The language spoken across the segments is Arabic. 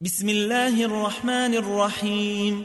بسم الله الرحمن الرحيم.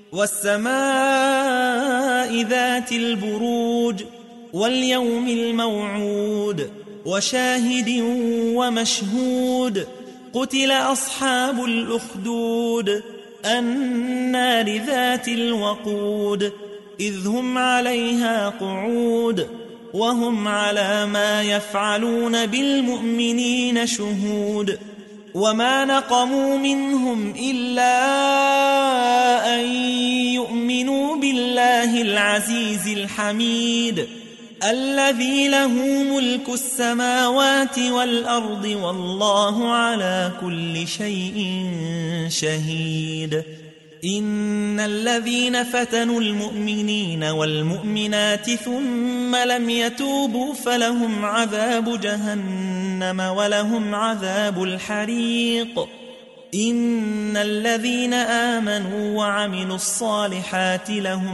والسماء ذات البروج واليوم الموعود وشاهد ومشهود. قتل أصحاب الأخدود النار ذات الوقود إذ هم عليها قعود وهم على ما يفعلون بالمؤمنين شهود. وما نقموا منهم إلا أن يؤمنوا بالله العزيز الحميد الذي له ملك السماوات والأرض والله على كل شيء شهيد. إن الذين فتنوا المؤمنين والمؤمنات ثم لم يتوبوا فلهم عذاب جهنم ولهم عذاب الحريق. إن الذين آمنوا وعملوا الصالحات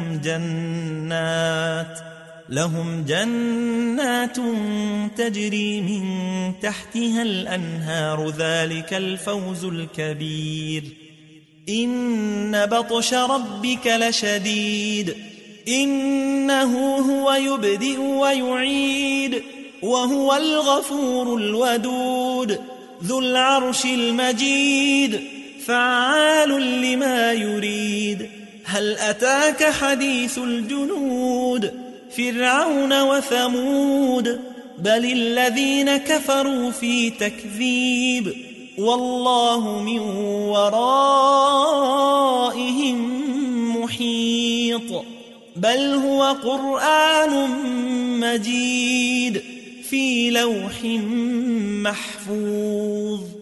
لهم جنات تجري من تحتها الأنهار ذلك الفوز الكبير. إن بطش ربك لشديد إنه هو يبدئ ويعيد وهو الغفور الودود ذو العرش المجيد فعال لما يريد. هل أتاك حديث الجنود فرعون وثمود بل الذين كفروا في تكذيب والله من ورائهم محيط. بل هو قرآن مجيد في لوح محفوظ.